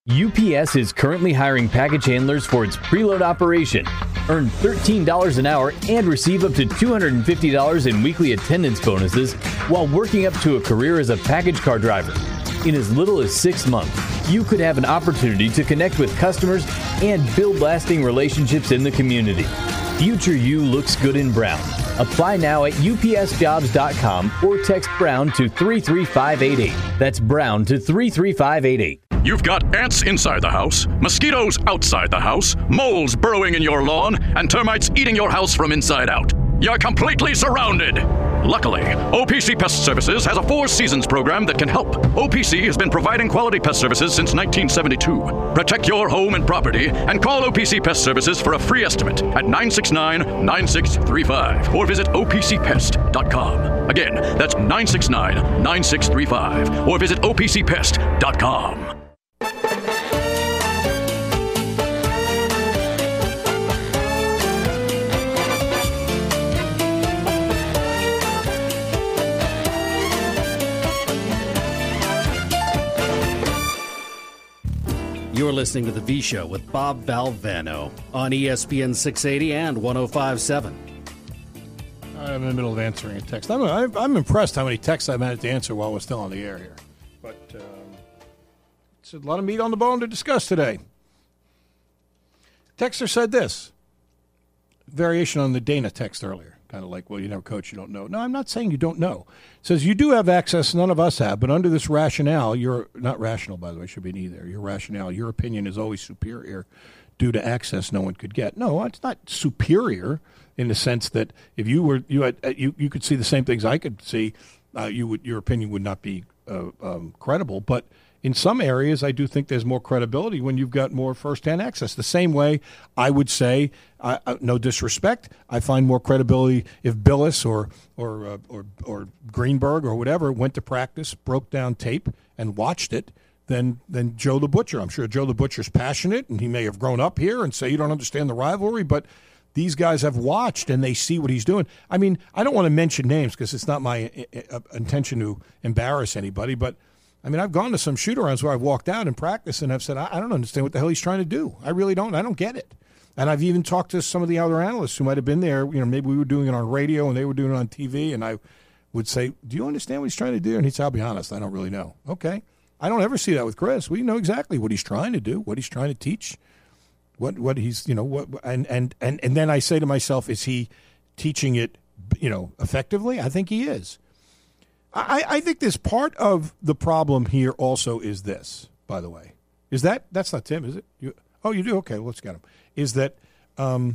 UPS is currently hiring package handlers for its preload operation. Earn $13 an hour and receive up to $250 in weekly attendance bonuses while working up to a career as a package car driver. In as little as 6 months, you could have an opportunity to connect with customers and build lasting relationships in the community. Future you looks good in brown. Apply now at upsjobs.com or text Brown to 33588. That's Brown to 33588. You've got ants inside the house, mosquitoes outside the house, moles burrowing in your lawn, and termites eating your house from inside out. You're completely surrounded. Luckily, OPC Pest Services has a 4 seasons program that can help. OPC has been providing quality pest services since 1972. Protect your home and property and call OPC Pest Services for a free estimate at 969-9635 or visit opcpest.com. Again, that's 969-9635 or visit opcpest.com. You're listening to The V Show with Bob Valvano on ESPN 680 and 105.7. I'm in the middle of answering a text. I'm impressed how many texts I managed to answer while we're still on the air here. But it's a lot of meat on the bone to discuss today. Texter said this. Variation on the Dana text earlier. Kind of like, well, you never coach, you don't know. No, I'm not saying you don't know. It says you do have access, none of us have, but under this rationale, you're not rational, by the way, should be neither. Your rationale, your opinion is always superior due to access no one could get. No, it's not superior in the sense that if you could see the same things I could see, your opinion would not be credible. But in some areas, I do think there's more credibility when you've got more firsthand access. The same way I would say, no disrespect, I find more credibility if Billis or Greenberg or whatever went to practice, broke down tape, and watched it than Joe the Butcher. I'm sure Joe the Butcher's passionate, and he may have grown up here and say you don't understand the rivalry, but these guys have watched and they see what he's doing. I mean, I don't want to mention names because it's not my intention to embarrass anybody, but I mean, I've gone to some shoot-arounds where I've walked out in practice and I've said, I don't understand what the hell he's trying to do. I really don't. I don't get it. And I've even talked to some of the other analysts who might have been there. You know, maybe we were doing it on radio and they were doing it on TV, and I would say, do you understand what he's trying to do? And he'd say, I'll be honest, I don't really know. Okay. I don't ever see that with Chris. We know exactly what he's trying to do, what he's trying to teach, what he's, you know, what, and then I say to myself, is he teaching it, you know, effectively? I think he is. I think this part of the problem here also is this, by the way. That's not Tim, is it? You do? Okay, well, let's get him. Is that the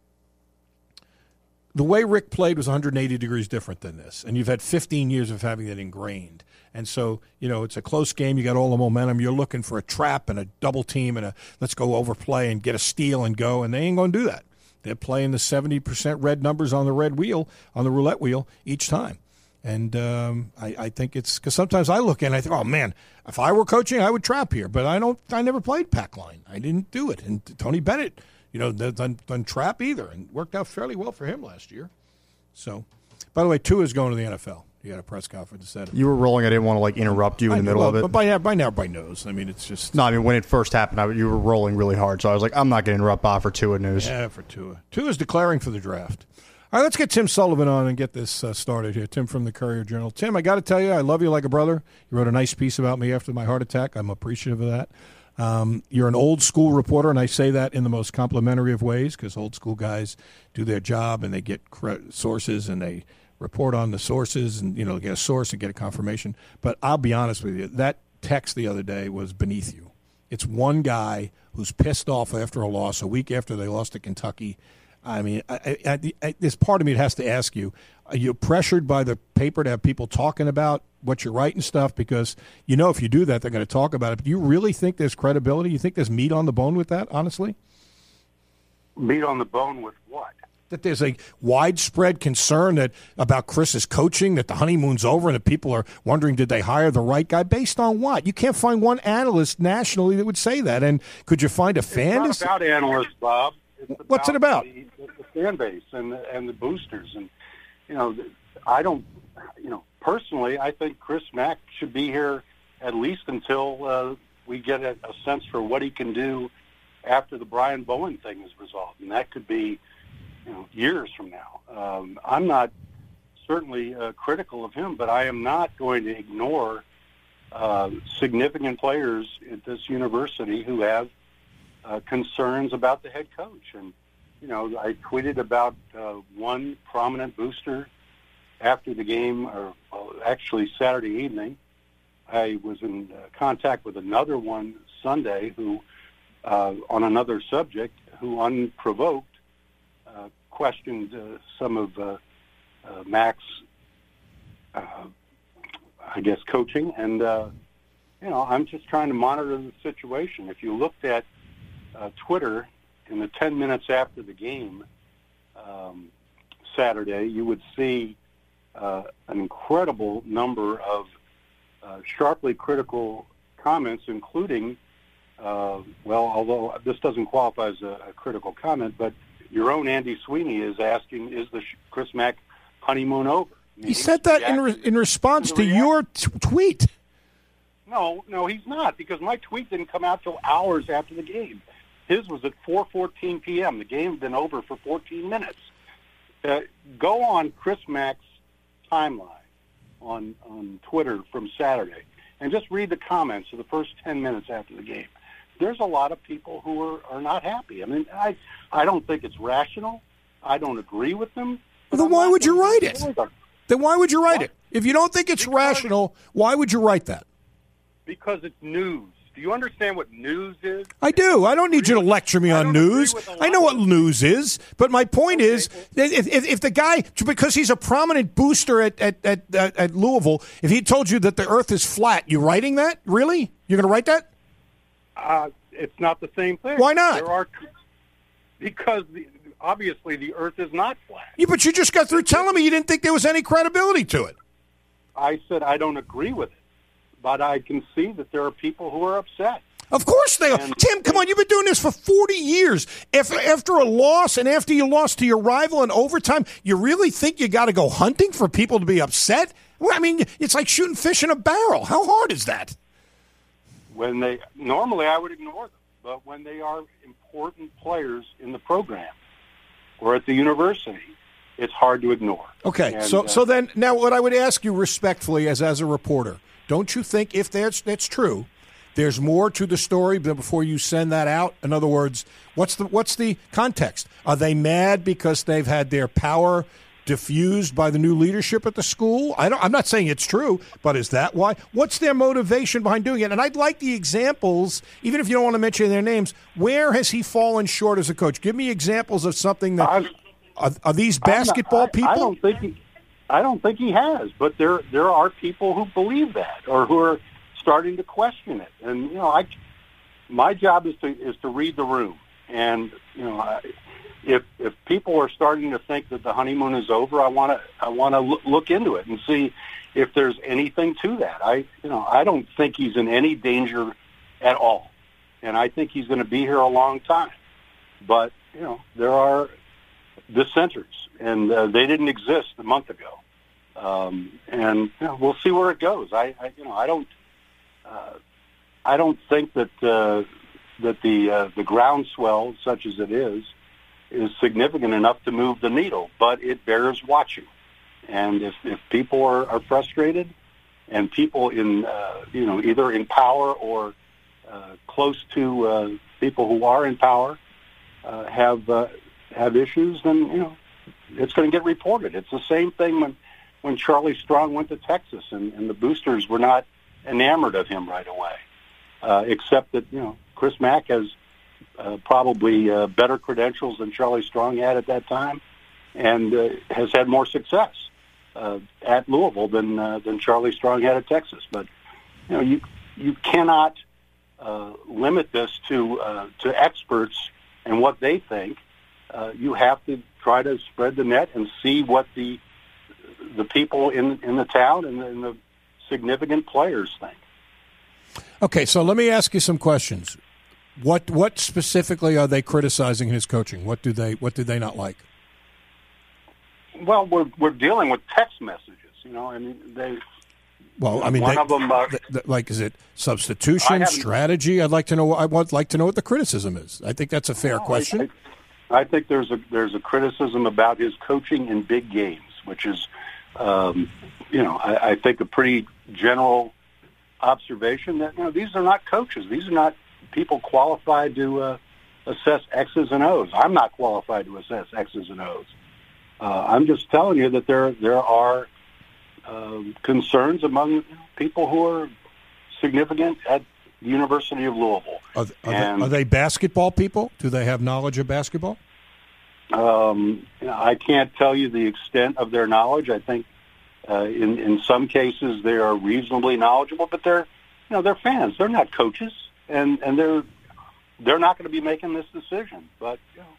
way Rick played was 180 degrees different than this, and you've had 15 years of having that ingrained. And so, you know, it's a close game. You got all the momentum. You're looking for a trap and a double team and a let's go overplay and get a steal and go, and they ain't going to do that. They're playing the 70% red numbers on the red wheel, on the roulette wheel each time. And I think it's because sometimes I look and I think, oh man, if I were coaching, I would trap here. But I never played pack line. I didn't do it. And Tony Bennett, you know, doesn't trap either, and worked out fairly well for him last year. So, by the way, Tua's going to the NFL. You had a press conference instead of. You were rolling. I didn't want to like interrupt you in the middle of it. But by now, everybody knows. I mean, it's just. No, I mean when it first happened, you were rolling really hard, so I was like, I'm not going to interrupt Bob for Tua news. Yeah, for Tua. Tua's declaring for the draft. All right, let's get Tim Sullivan on and get this started here. Tim from the Courier-Journal. Tim, I got to tell you, I love you like a brother. You wrote a nice piece about me after my heart attack. I'm appreciative of that. You're an old-school reporter, and I say that in the most complimentary of ways because old-school guys do their job, and they get sources, and they report on the sources and, you know, get a source and get a confirmation. But I'll be honest with you, that text the other day was beneath you. It's one guy who's pissed off after a loss, a week after they lost to Kentucky. I mean, this part of me has to ask you, are you pressured by the paper to have people talking about what you're writing stuff? Because, you know, if you do that, they're going to talk about it. But do you really think there's credibility? You think there's meat on the bone with that, honestly? Meat on the bone with what? That there's a widespread concern about Chris's coaching, that the honeymoon's over and that people are wondering, did they hire the right guy? Based on what? You can't find one analyst nationally that would say that. And could you find a fan? It's not about analysts, Bob. What's it about? The fan base and the boosters. And, you know, I don't, you know, personally, I think Chris Mack should be here at least until we get a sense for what he can do after the Brian Bowen thing is resolved, and that could be, years from now. I'm not certainly critical of him, but I am not going to ignore significant players at this university who have concerns about the head coach. And, I tweeted about one prominent booster after the game, or actually Saturday evening. I was in contact with another one Sunday who, on another subject, who unprovoked questioned some of Mac's, coaching. And, I'm just trying to monitor the situation. If you looked at Twitter in the 10 minutes after the game Saturday, you would see an incredible number of sharply critical comments, including, although this doesn't qualify as a critical comment, but your own Andy Sweeney is asking, is the Chris Mack honeymoon over? He said that in response to your tweet. No, he's not, because my tweet didn't come out till hours after the game. His was at 4:14 p.m. The game had been over for 14 minutes. Go on Chris Mack's timeline on Twitter from Saturday and just read the comments of the first 10 minutes after the game. There's a lot of people who are not happy. I mean, I don't think it's rational. I don't agree with them. Then why would you write it? Then why would you write it? If you don't think it's rational, why would you write that? Because it's news. Do you understand what news is? I do. I don't need you to lecture me on news. I know what news is. But my point is, if the guy, because he's a prominent booster at Louisville, if he told you that the earth is flat, you writing that? Really? You're going to write that? It's not the same thing. Why not? Because obviously the earth is not flat. Yeah, but you just got through telling me you didn't think there was any credibility to it. I said I don't agree with it. But I can see that there are people who are upset. Of course they are. Tim, come on, you've been doing this for 40 years. After a loss and after you lost to your rival in overtime, you really think you got to go hunting for people to be upset? Well, I mean, it's like shooting fish in a barrel. How hard is that? Normally I would ignore them, but when they are important players in the program or at the university, it's hard to ignore. Okay, so then now what I would ask you respectfully as a reporter, don't you think if that's true, there's more to the story before you send that out? In other words, what's the context? Are they mad because they've had their power diffused by the new leadership at the school? I'm not saying it's true, but is that why? What's their motivation behind doing it? And I'd like the examples, even if you don't want to mention their names. Where has he fallen short as a coach? Give me examples of something that are these basketball people? I don't think he has, but there are people who believe that or who are starting to question it. And my job is to read the room. And if people are starting to think that the honeymoon is over, I want to look into it and see if there's anything to that. I don't think he's in any danger at all, and I think he's going to be here a long time. But there are dissenters, and they didn't exist a month ago. And we'll see where it goes. I don't think that the groundswell, such as it is significant enough to move the needle. But it bears watching. And if people are frustrated, and people in either in power or close to people who are in power have issues, then it's going to get reported. It's the same thing when Charlie Strong went to Texas and the boosters were not enamored of him right away, except that, Chris Mack has probably better credentials than Charlie Strong had at that time and has had more success at Louisville than Charlie Strong had at Texas. But, you cannot limit this to experts and what they think. You have to try to spread the net and see what the people in the town and the significant players think. Okay, so let me ask you some questions. What specifically are they criticizing his coaching? What do they not like? Well, we're dealing with text messages. Well, I mean, one of them, like, is it substitution, strategy? I'd like to know. I would like to know what the criticism is. I think that's a fair question. I think there's a criticism about his coaching in big games, which is, I think a pretty general observation that these are not coaches. These are not people qualified to assess X's and O's. I'm not qualified to assess X's and O's. I'm just telling you that there are concerns among people who are significant at the University of Louisville. Are they basketball people? Do they have knowledge of basketball? I can't tell you the extent of their knowledge. I think in some cases they are reasonably knowledgeable, but they're fans. They're not coaches, and they're not going to be making this decision. But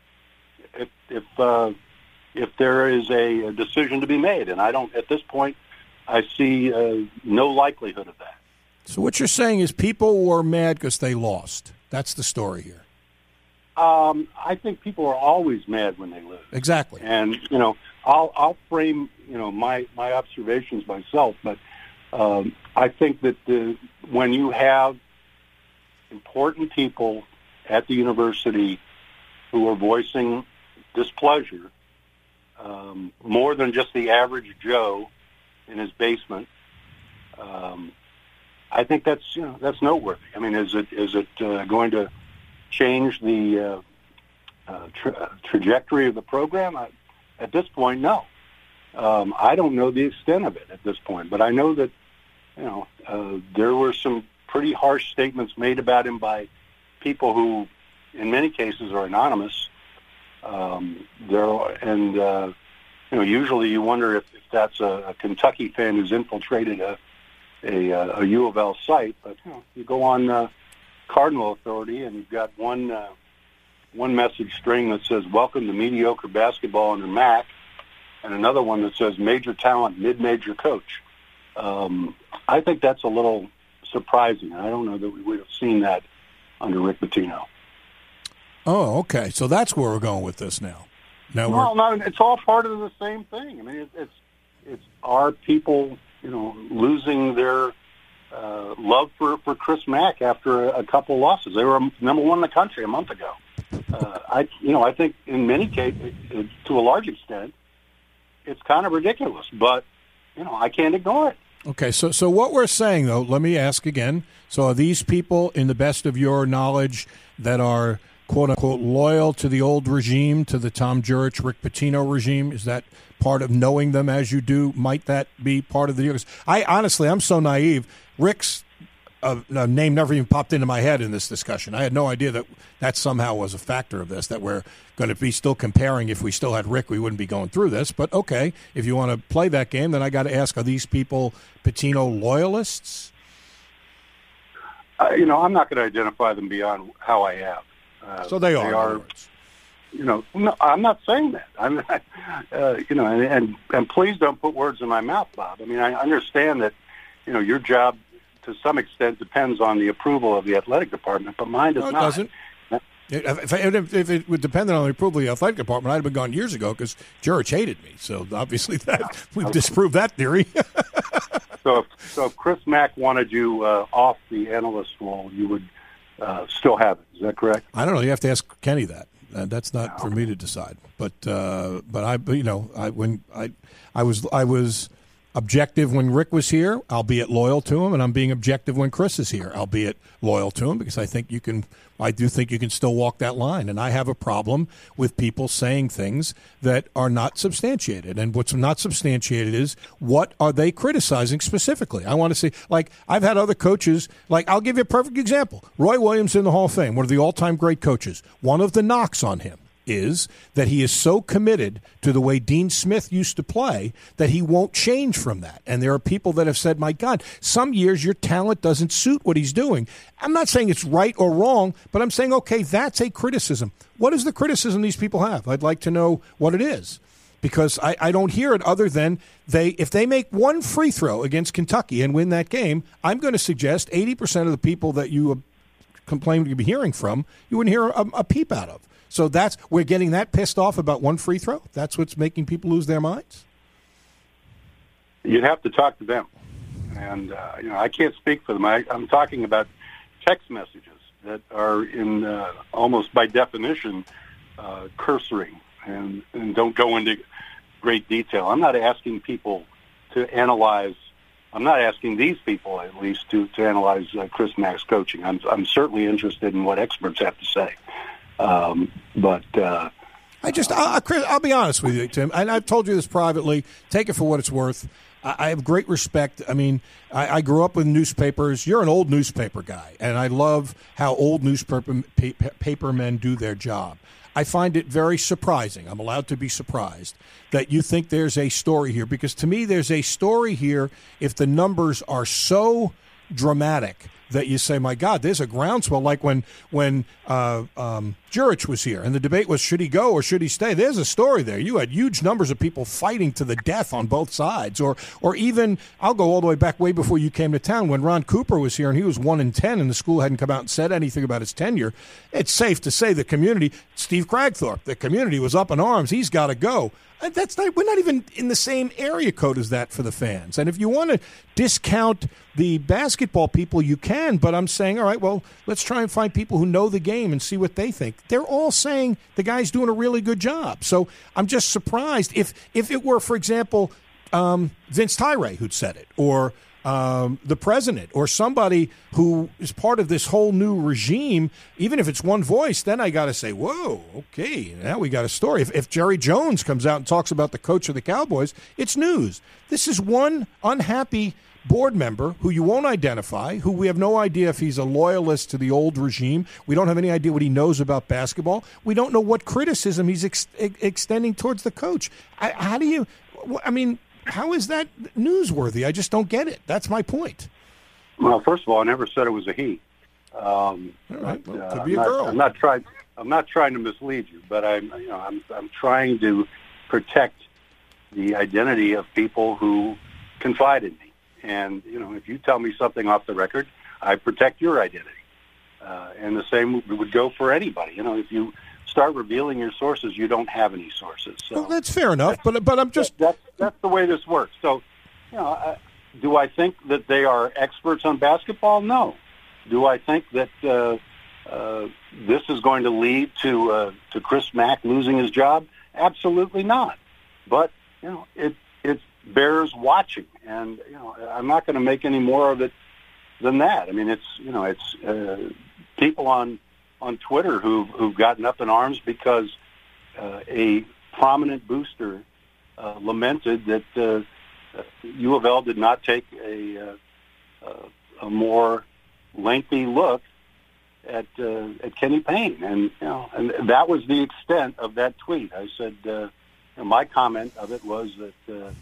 if there is a decision to be made, and I don't at this point, I see no likelihood of that. So what you're saying is people were mad because they lost. That's the story here. I think people are always mad when they lose. Exactly. And I'll frame my observations myself, but I think that when you have important people at the university who are voicing displeasure, more than just the average Joe in his basement, I think that's noteworthy. I mean, is it going to change the trajectory of the program? At this point, no. I don't know the extent of it at this point, but I know that there were some pretty harsh statements made about him by people who, in many cases, are anonymous. Usually you wonder if that's a Kentucky fan who's infiltrated a U of L site, but you go on Cardinal Authority and you've got one message string that says "Welcome to mediocre basketball under Mac," and another one that says "Major talent, mid-major coach." I think that's a little surprising. I don't know that we would have seen that under Rick Pitino. Oh, okay. So that's where we're going with this now. No, it's all part of the same thing. I mean, it's our people, losing their love for Chris Mack after a couple losses. They were number one in the country a month ago. I think in many cases, to a large extent, it's kind of ridiculous, but I can't ignore it. Okay, so what we're saying, though, let me ask again. So are these people, in the best of your knowledge, that are, quote-unquote, loyal to the old regime, to the Tom Jurich, Rick Pitino regime? Is that part of knowing them as you do? Might that be part of the deal? I'm so naive. Rick's name never even popped into my head in this discussion. I had no idea that somehow was a factor of this, that we're going to be still comparing. If we still had Rick, we wouldn't be going through this. But, okay, if you want to play that game, then I got to ask, are these people Pitino loyalists? I'm not going to identify them beyond how I am. So they are. No, I'm not saying that. I'm not, and please don't put words in my mouth, Bob. I mean, I understand that, your job to some extent depends on the approval of the athletic department, but mine does not. It doesn't. If it would depend on the approval of the athletic department, I'd have been gone years ago because Jurich hated me. So obviously we've disproved that theory. So if Chris Mack wanted you off the analyst role, you would still have it. Is that correct? I don't know. You have to ask Kenny that. That's not for me to decide. But I was objective when Rick was here, albeit loyal to him, and I'm being objective when Chris is here, albeit loyal to him, because I do think you can still walk that line. And I have a problem with people saying things that are not substantiated. And what's not substantiated is, what are they criticizing specifically? I want to see, like, I've had other coaches, like, I'll give you a perfect example. Roy Williams in the Hall of Fame, one of the all-time great coaches. One of the knocks on him is that he is so committed to the way Dean Smith used to play that he won't change from that. And there are people that have said, my God, some years your talent doesn't suit what he's doing. I'm not saying it's right or wrong, but I'm saying, okay, that's a criticism. What is the criticism these people have? I'd like to know what it is, because I don't hear it other than if they make one free throw against Kentucky and win that game, I'm going to suggest 80% of the people that you complain to be hearing from, you wouldn't hear a peep out of. So we're getting that pissed off about one free throw? That's what's making people lose their minds? You'd have to talk to them. And I can't speak for them. I'm talking about text messages that are in almost by definition cursory and don't go into great detail. I'm not asking people to analyze. I'm not asking these people, at least, to analyze Chris Mack's coaching. I'm certainly interested in what experts have to say. Chris, I'll be honest with you, Tim, and I've told you this privately. Take it for what it's worth. I have great respect. I mean, I grew up with newspapers. You're an old newspaper guy, and I love how old newspaper men do their job. I find it very surprising. I'm allowed to be surprised that you think there's a story here, because to me there's a story here if the numbers are so dramatic that you say, my God, there's a groundswell. Like when Jurich was here and the debate was, should he go or should he stay? There's a story there. You had huge numbers of people fighting to the death on both sides. Or even, I'll go all the way back way before you came to town, when Ron Cooper was here and he was 1-10 and the school hadn't come out and said anything about his tenure. It's safe to say the community, Steve Cragthorpe, the community was up in arms. He's got to go. We're not even in the same area code as that for the fans. And if you want to discount the basketball people, you can. But I'm saying, all right, well, let's try and find people who know the game and see what they think. They're all saying the guy's doing a really good job. So I'm just surprised if it were, for example, Vince Tyra who'd said it, or the president, or somebody who is part of this whole new regime. Even if it's one voice, then I got to say, whoa, okay, now we got a story. If Jerry Jones comes out and talks about the coach of the Cowboys, it's news. This is one unhappy board member who you won't identify, who we have no idea if he's a loyalist to the old regime. We don't have any idea what he knows about basketball. We don't know what criticism he's extending towards the coach. How is that newsworthy? I just don't get it. That's my point. Well, first of all, I never said it was a he. All right. Well, could be a girl. I'm not trying to mislead you, but I'm trying to protect the identity of people who confide in me. And if you tell me something off the record, I protect your identity. And the same would go for anybody. If you start revealing your sources, you don't have any sources. So well, that's fair enough, but I'm just that's the way this works. So, do I think that they are experts on basketball? No. Do I think that this is going to lead to Chris Mack losing his job? Absolutely not. But it bears watching, and I'm not going to make any more of it than that. I mean, it's people on Twitter who've gotten up in arms because a prominent booster lamented that U of L did not take a more lengthy look at Kenny Payne, and that was the extent of that tweet. I said my comment of it was that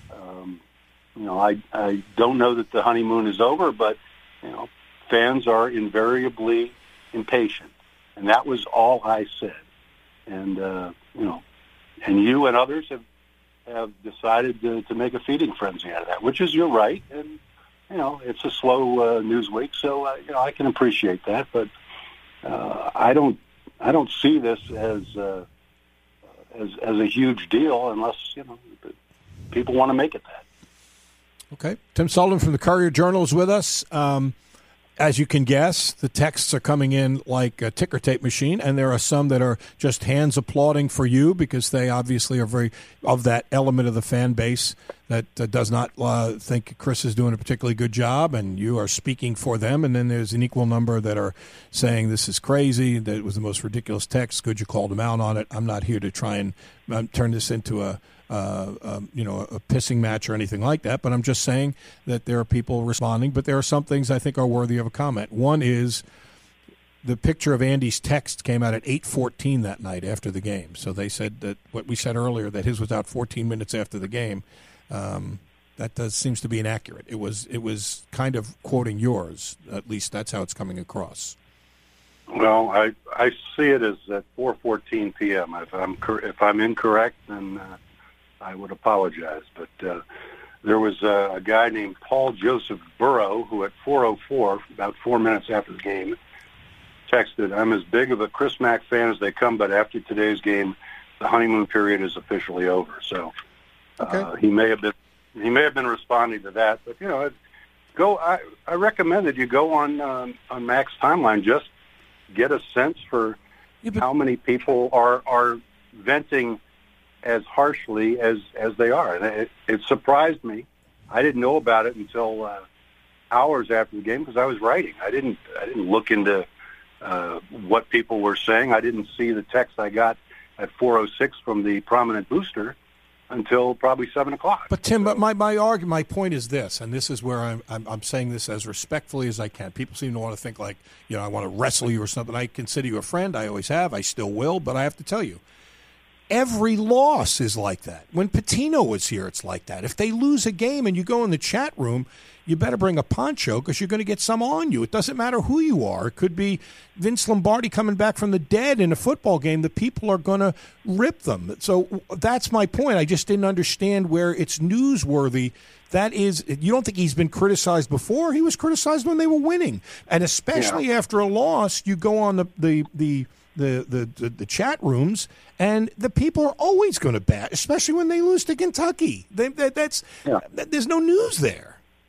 I don't know that the honeymoon is over, but fans are invariably impatient, and that was all I said. And and you and others have decided to make a feeding frenzy out of that, which is your right. And it's a slow news week, so I can appreciate that. But I don't see this as a huge deal unless people want to make it that. Okay, Tim Sullivan from the Courier-Journal is with us. As you can guess, the texts are coming in like a ticker tape machine, and there are some that are just hands applauding for you because they obviously are very of that element of the fan base that does not think Chris is doing a particularly good job, and you are speaking for them. And then there's an equal number that are saying this is crazy, that it was the most ridiculous text, good you called him out on it. I'm not here to try and turn this into a pissing match or anything like that, but I'm just saying that there are people responding, but there are some things I think are worthy of a comment. One is the picture of Andy's text came out at 8:14 that night after the game. So they said that what we said earlier, that his was out 14 minutes after the game, that seems to be inaccurate. It was kind of quoting yours. At least that's how it's coming across. Well, I see it as at 4:14 p.m. If I'm incorrect, then I would apologize, but there was a guy named Paul Joseph Burrow who at 4:04, about 4 minutes after the game, texted, "I'm as big of a Chris Mack fan as they come, but after today's game, the honeymoon period is officially over." So he may have been responding to that, but I recommend that you go on Mac's timeline. Just get a sense for how many people are venting as harshly as they are. And it surprised me. I didn't know about it until hours after the game because I was writing. I didn't look into what people were saying. I didn't see the text I got at 4:06 from the prominent booster until probably 7 o'clock. But Tim, but my point is this, and this is where I'm saying this as respectfully as I can. People seem to want to think like, I want to wrestle you or something. I consider you a friend. I always have. I still will. But I have to tell you, every loss is like that. When Patino was here, it's like that. If they lose a game and you go in the chat room, you better bring a poncho because you're going to get some on you. It doesn't matter who you are. It could be Vince Lombardi coming back from the dead in a football game. The people are going to rip them. So that's my point. I just didn't understand where it's newsworthy. That is, you don't think he's been criticized before? He was criticized when they were winning. And especially after a loss, you go on the chat rooms, and the people are always going to bat, especially when they lose to Kentucky. There's no news there.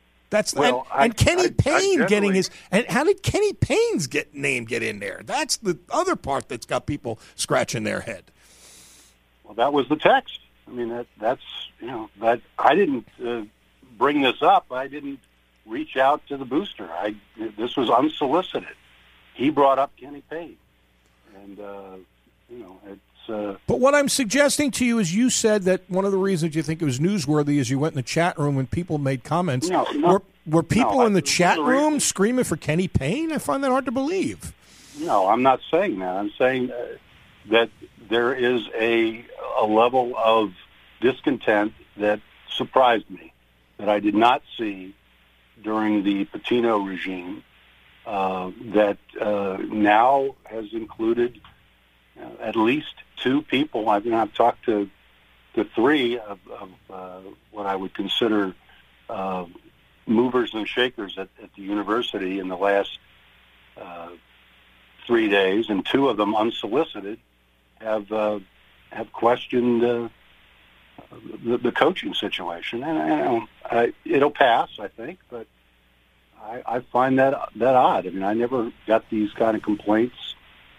Kenny Payne getting his. And how did Kenny Payne's name get in there? That's the other part that's got people scratching their head. Well, that was the text. I mean, that's that I didn't bring this up. I didn't reach out to the booster. This was unsolicited. He brought up Kenny Payne, and it's. But what I'm suggesting to you is you said that one of the reasons you think it was newsworthy is you went in the chat room when people made comments. Were people in the chat room screaming for Kenny Payne? I find that hard to believe. No, I'm not saying that. I'm saying that there is a level of discontent that surprised me, that I did not see during the Patino regime, that now has included at least two people. I've talked to three of what I would consider movers and shakers at the university in the last 3 days, and two of them unsolicited have questioned the coaching situation. And it'll pass, I think, but I find that odd. I mean, I never got these kind of complaints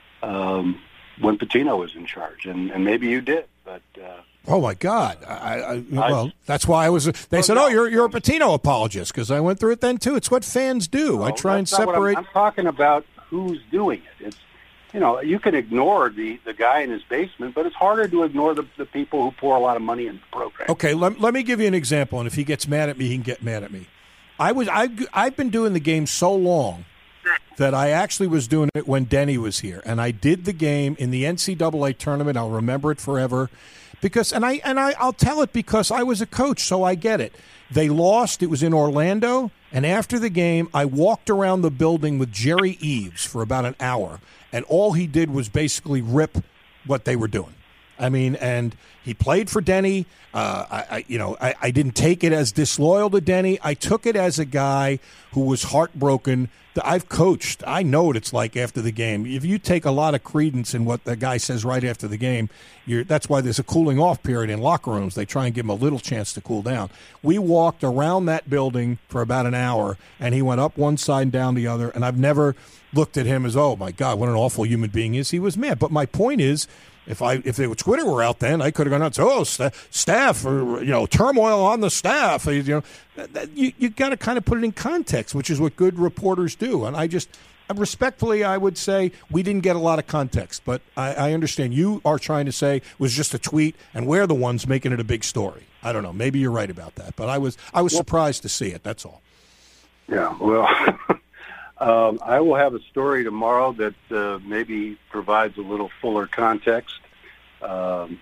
when Patino was in charge, and maybe you did, but oh my God! Well, that's why I was. They said, "Oh, you're a Patino apologist," because I went through it then too. It's what fans do. I try and separate. I'm talking about who's doing it. It's you can ignore the guy in his basement, but it's harder to ignore the people who pour a lot of money into the program. Okay, let me give you an example, and if he gets mad at me, he can get mad at me. I've been doing the game so long that I actually was doing it when Denny was here, and I did the game in the NCAA tournament. I'll remember it forever, because I'll tell it because I was a coach, so I get it. They lost. It was in Orlando, and after the game, I walked around the building with Jerry Eves for about an hour, and all he did was basically rip what they were doing. I mean, and he played for Denny. I didn't take it as disloyal to Denny. I took it as a guy who was heartbroken. I've coached. I know what it's like after the game. If you take a lot of credence in what the guy says right after the game, that's why there's a cooling off period in locker rooms. They try and give him a little chance to cool down. We walked around that building for about an hour, and he went up one side and down the other, and I've never looked at him as, oh, my God, what an awful human being he was mad. But my point is, if Twitter were out then, I could have gone out and said, staff, or turmoil on the staff. You got to kind of put it in context, which is what good reporters do. And respectfully, I would say we didn't get a lot of context, but I understand you are trying to say it was just a tweet, and we're the ones making it a big story. I don't know. Maybe you're right about that, but I was surprised to see it. That's all. Yeah. Well. I will have a story tomorrow that maybe provides a little fuller context, and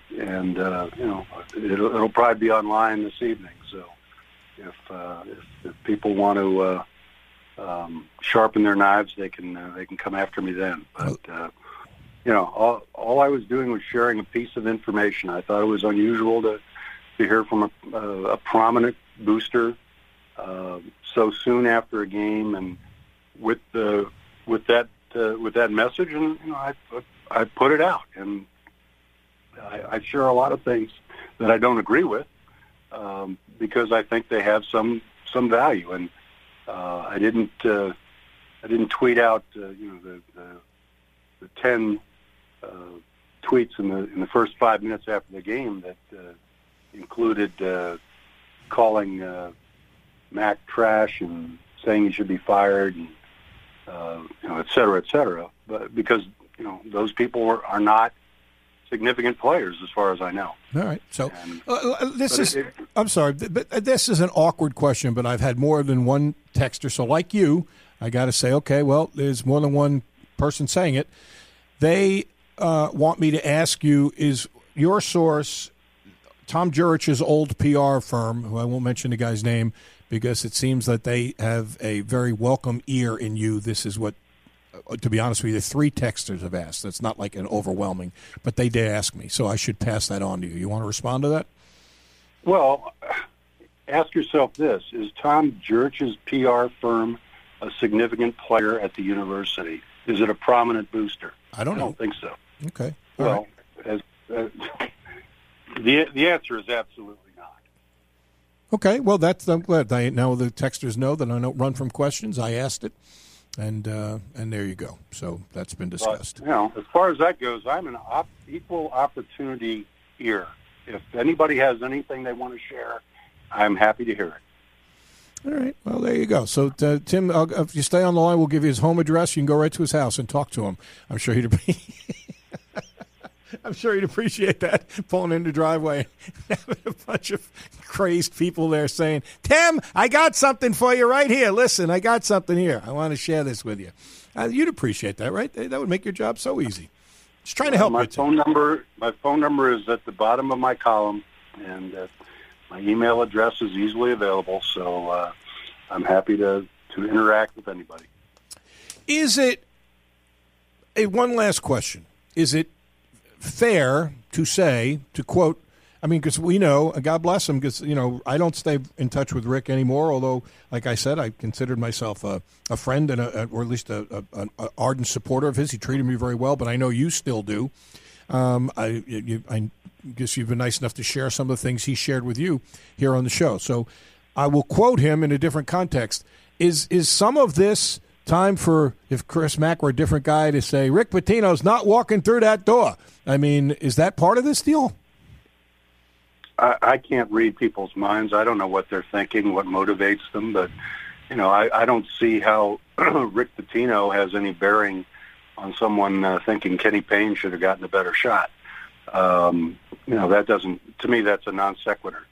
it'll probably be online this evening. So, if people want to sharpen their knives, they can come after me then. But all I was doing was sharing a piece of information. I thought it was unusual to hear from a prominent booster so soon after a game, and with that message, and I put it out, and I share a lot of things that I don't agree with, because I think they have some value, and I didn't tweet out the 10 tweets in the first 5 minutes after the game that included calling Mac trash and saying he should be fired, and et cetera, et cetera. But because those people are not significant players as far as I know. All right. So I'm sorry, but this is an awkward question, but I've had more than one texter. So like you, I got to say, okay, well, there's more than one person saying it. They want me to ask you, is your source Tom Jurich's old PR firm, who I won't mention the guy's name because it seems that they have a very welcome ear in you. This is what, to be honest with you, 3 texters have asked. It's not like an overwhelming, but they did ask me, so I should pass that on to you. You want to respond to that? Well, ask yourself this. Is Tom Jurich's PR firm a significant player at the university? Is it a prominent booster? I don't think so. Okay. All right. The answer is absolutely not. Okay. Well, I'm glad. Now the texters know that I don't run from questions. I asked it, and there you go. So that's been discussed. But, as far as that goes, I'm an equal opportunity ear. If anybody has anything they want to share, I'm happy to hear it. All right. Well, there you go. So, Tim, if you stay on the line, we'll give you his home address. You can go right to his house and talk to him. I'm sure he'd appreciate that, pulling in the driveway, having a bunch of crazed people there saying, Tim, I got something for you right here. Listen, I got something here. I want to share this with you. You'd appreciate that, right? That would make your job so easy. Just trying to help you. My phone number is at the bottom of my column, and my email address is easily available, so I'm happy to interact with anybody. Is it one last question? Is it fair to say, to quote, I mean, because we know, God bless him, because, I don't stay in touch with Rick anymore, although, like I said, I considered myself a friend and or at least an ardent supporter of his. He treated me very well, but I know you still do. I guess you've been nice enough to share some of the things he shared with you here on the show. So I will quote him in a different context. Is some of this time for, if Chris Mack were a different guy, to say, Rick Pitino's not walking through that door? I mean, is that part of this deal? I can't read people's minds. I don't know what they're thinking, what motivates them, but, I don't see how Rick Pitino has any bearing on someone thinking Kenny Payne should have gotten a better shot. That doesn't, to me, that's a non sequitur.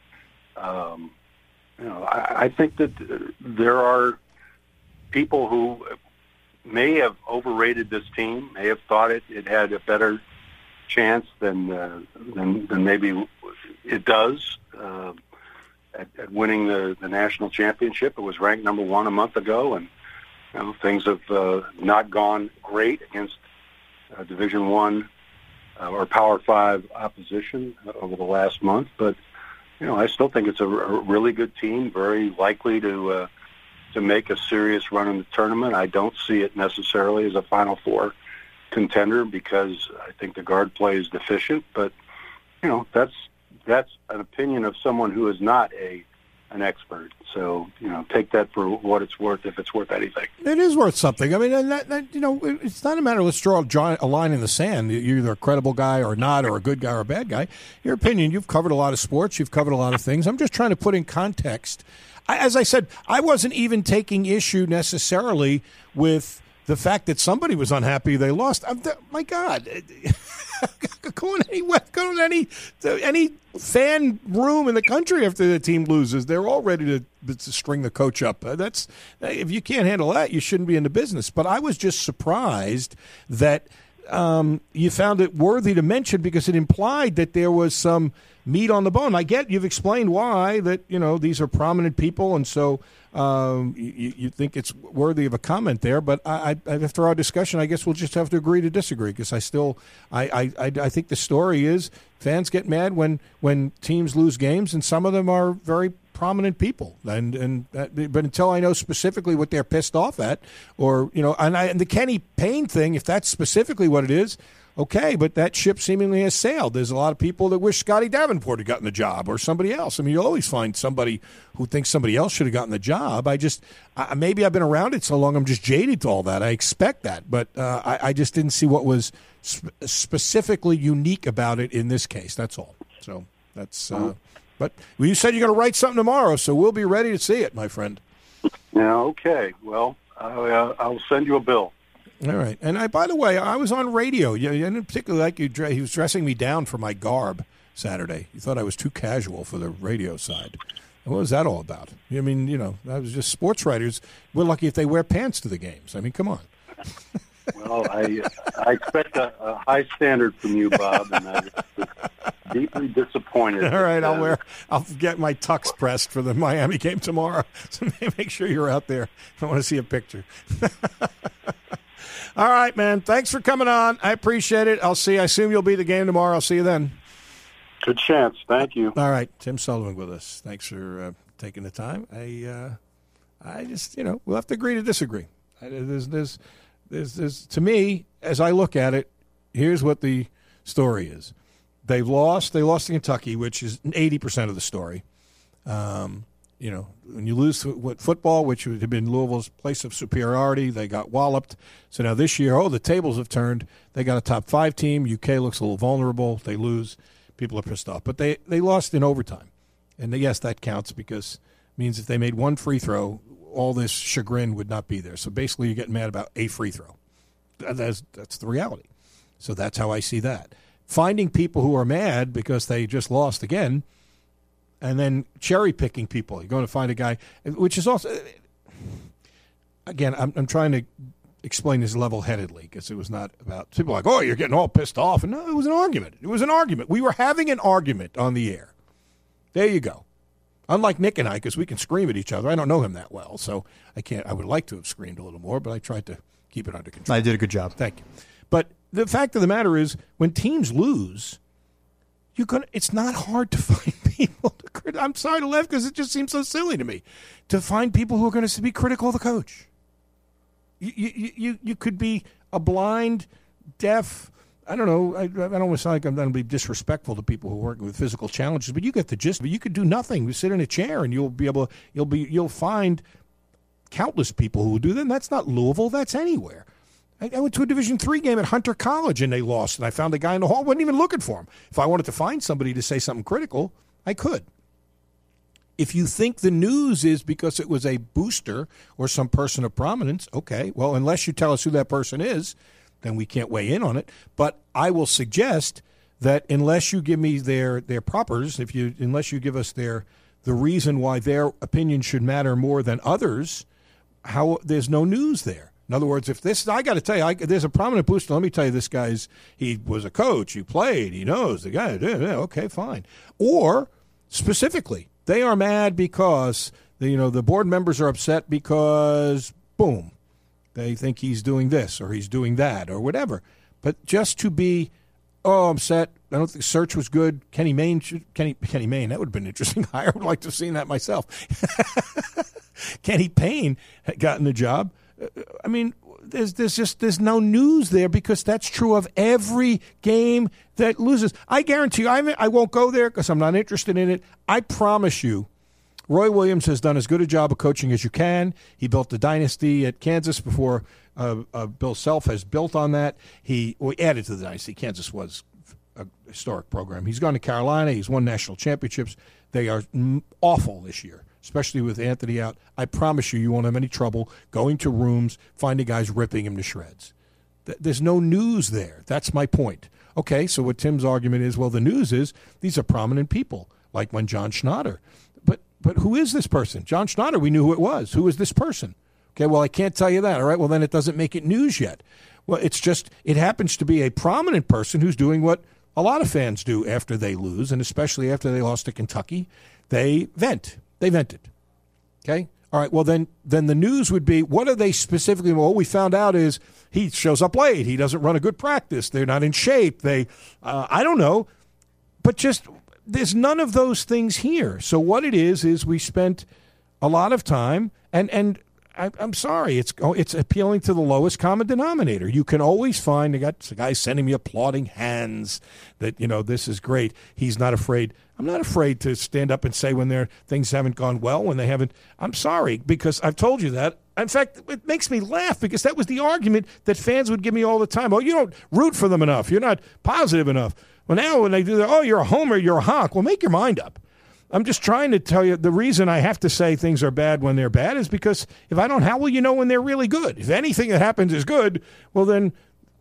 I think that there are people who may have overrated this team, may have thought it had a better chance than maybe it does at winning the national championship. It was ranked number 1 a month ago, and things have not gone great against Division I or Power 5 opposition over the last month. But I still think it's a really good team, very likely to make a serious run in the tournament. I don't see it necessarily as a Final Four contender because I think the guard play is deficient. But that's an opinion of someone who is not an expert. So, take that for what it's worth, if it's worth anything. It is worth something. I mean, and it's not a matter of let's draw a line in the sand. You're either a credible guy or not, or a good guy or a bad guy. Your opinion, you've covered a lot of sports. You've covered a lot of things. I'm just trying to put in context. As I said, I wasn't even taking issue necessarily with the fact that somebody was unhappy they lost. My God. Go in any fan room in the country after the team loses. They're all ready to string the coach up. If you can't handle that, you shouldn't be in the business. But I was just surprised that you found it worthy to mention because it implied that there was some meat on the bone. I get you've explained why, that these are prominent people, and so you think it's worthy of a comment there. But after our discussion, I guess we'll just have to agree to disagree because I think the story is fans get mad when teams lose games, and some of them are very prominent people, but until I know specifically what they're pissed off at, or and the Kenny Payne thing, if that's specifically what it is, okay, but that ship seemingly has sailed. There's a lot of people that wish Scotty Davenport had gotten the job or somebody else. I mean, you'll always find somebody who thinks somebody else should have gotten the job. Maybe I've been around it so long I'm just jaded to all that. I expect that, but I just didn't see what was specifically unique about it in this case. That's all. So that's. But you said you're going to write something tomorrow, so we'll be ready to see it, my friend. Yeah. Okay. Well, I'll send you a bill. All right. And by the way, I was on radio. You didn't particularly like you. He was dressing me down for my garb Saturday. You thought I was too casual for the radio side. And what was that all about? I mean, that was just sports writers. We're lucky if they wear pants to the games. I mean, come on. Well, I expect a high standard from you, Bob, and I'm deeply disappointed. All right, I'll get my tux pressed for the Miami game tomorrow. So make sure you're out there. I want to see a picture. All right, man. Thanks for coming on. I appreciate it. I assume you'll be at the game tomorrow. I'll see you then. Good chance. Thank you. All right, Tim Sullivan with us. Thanks for taking the time. I just, we'll have to agree to disagree. There's to me, as I look at it, here's what the story is. They lost to Kentucky, which is 80% of the story. When you lose football, which had been Louisville's place of superiority, they got walloped. So now this year, the tables have turned. They got a top 5 team. UK looks a little vulnerable. They lose. People are pissed off. But they lost in overtime. And yes, that counts because it means if they made one free throw, all this chagrin would not be there. So basically you're getting mad about a free throw. That's the reality. So that's how I see that. Finding people who are mad because they just lost again, and then cherry-picking people. You're going to find a guy, which is also, again, I'm trying to explain this level-headedly because it was not about, people are like, you're getting all pissed off. And no, it was an argument. It was an argument. We were having an argument on the air. There you go. Unlike Nick and I, because we can scream at each other. I don't know him that well, so I can't. I would like to have screamed a little more, but I tried to keep it under control. I did a good job. Thank you. But the fact of the matter is, when teams lose, it's not hard to find people. I'm sorry to laugh because it just seems so silly to me to find people who are going to be critical of the coach. You could be a blind, deaf. I don't know. I don't want to sound like I'm going to be disrespectful to people who are working with physical challenges, but you get the gist. But you could do nothing. You sit in a chair and you'll find countless people who will do that. And that's not Louisville. That's anywhere. I went to a Division III game at Hunter College and they lost. And I found a guy in the hall. Wasn't even looking for him. If I wanted to find somebody to say something critical, I could. If you think the news is because it was a booster or some person of prominence, okay. Well, unless you tell us who that person is, then we can't weigh in on it. But I will suggest that unless you give me their propers, unless you give us the reason why their opinion should matter more than others, there's no news there. In other words, I got to tell you, there's a prominent booster. Let me tell you, this guy's, he was a coach, he played, he knows the guy. Yeah, okay, fine. Or specifically, they are mad because the board members are upset because boom. They think he's doing this or he's doing that or whatever. But just to be, I'm upset. I don't think search was good. Kenny Mayne, that would have been interesting. I would like to have seen that myself. Kenny Payne had gotten the job. I mean, there's no news there because that's true of every game that loses. I guarantee you, I won't go there because I'm not interested in it. I promise you, Roy Williams has done as good a job of coaching as you can. He built the dynasty at Kansas before Bill Self has built on that. He added to the dynasty. Kansas was a historic program. He's gone to Carolina. He's won national championships. They are awful this year, especially with Anthony out. I promise you won't have any trouble going to rooms, finding guys ripping him to shreds. There's no news there. That's my point. Okay, so what Tim's argument is, well, the news is these are prominent people, like when John Schnatter. But who is this person? John Schnatter, we knew who it was. Who is this person? Okay, well, I can't tell you that. All right, well, then it doesn't make it news yet. Well, it happens to be a prominent person who's doing what a lot of fans do after they lose, and especially after they lost to Kentucky. They vent. They vented. Okay? All right, well, then the news would be, what are they specifically? Well, what we found out is he shows up late. He doesn't run a good practice. They're not in shape. I don't know. But just there's none of those things here. So what it is we spent a lot of time, and I'm sorry, it's appealing to the lowest common denominator. You can always find, they got guys sending me applauding hands that, this is great. He's not afraid. I'm not afraid to stand up and say when things haven't gone well, when they haven't. I'm sorry, because I've told you that. In fact, it makes me laugh because that was the argument that fans would give me all the time. Oh, you don't root for them enough. You're not positive enough. Well, now when they do that, oh, you're a homer, you're a honk. Well, make your mind up. I'm just trying to tell you the reason I have to say things are bad when they're bad is because if I don't, how will you know when they're really good? If anything that happens is good, well, then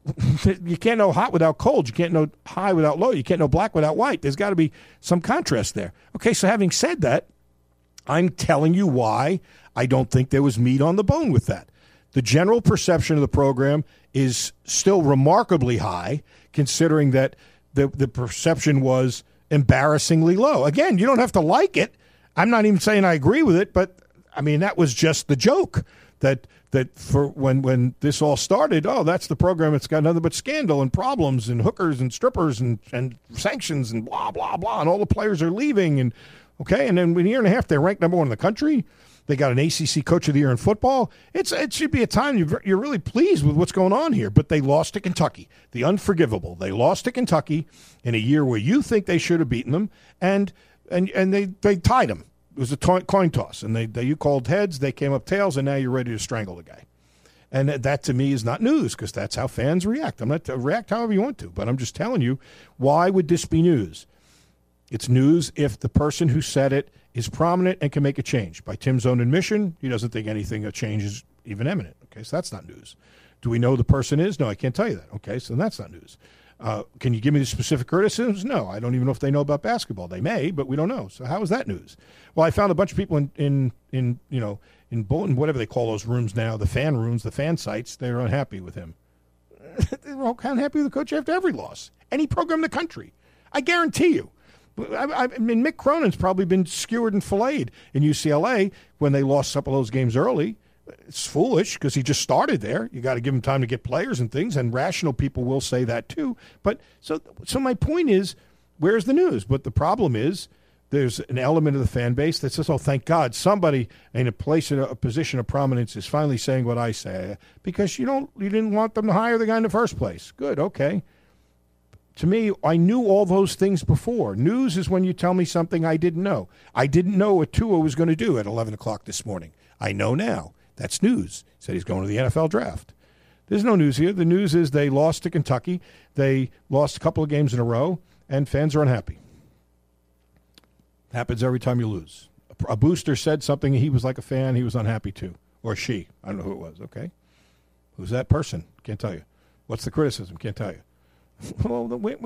you can't know hot without cold. You can't know high without low. You can't know black without white. There's got to be some contrast there. Okay, so having said that, I'm telling you why I don't think there was meat on the bone with that. The general perception of the program is still remarkably high, considering that the perception was embarrassingly low. Again, you don't have to like it. I'm not even saying I agree with it, but I mean, that was just the joke that for when this all started, oh, that's the program. It's got nothing but scandal and problems and hookers and strippers and sanctions and blah, blah, blah. And all the players are leaving. And okay. And then in a year and a half, they're ranked number one in the country. They got an ACC Coach of the Year in football. It should be a time you're really pleased with what's going on here. But they lost to Kentucky, the unforgivable. They lost to Kentucky in a year where you think they should have beaten them, and they tied them. It was a coin toss, and you called heads, they came up tails, and now you're ready to strangle the guy. And that to me is not news because that's how fans react. I'm not react however you want to, but I'm just telling you, why would this be news? It's news if the person who said it is prominent and can make a change. By Tim's own admission, he doesn't think anything a change is even imminent. Okay, so that's not news. Do we know who the person is? No, I can't tell you that. Okay, so that's not news. Can you give me the specific criticisms? No, I don't even know if they know about basketball. They may, but we don't know. So how is that news? Well, I found a bunch of people in bulletin, whatever they call those rooms now, the fan rooms, the fan sites. They're unhappy with him. They're all unhappy with the coach after every loss. Any program in the country, I guarantee you. I mean, Mick Cronin's probably been skewered and filleted in UCLA when they lost some of those games early. It's foolish because he just started there. You got to give him time to get players and things, and rational people will say that too. But so my point is, where's the news? But the problem is there's an element of the fan base that says, oh, thank God, somebody in a position of prominence is finally saying what I say, because you didn't want them to hire the guy in the first place. Good, okay. To me, I knew all those things before. News is when you tell me something I didn't know. I didn't know what Tua was going to do at 11 o'clock this morning. I know now. That's news. He said he's going to the NFL draft. There's no news here. The news is they lost to Kentucky. They lost a couple of games in a row, and fans are unhappy. Happens every time you lose. A booster said something. He was like a fan. He was unhappy too. Or she. I don't know who it was. Okay. Who's that person? Can't tell you. What's the criticism? Can't tell you. Well,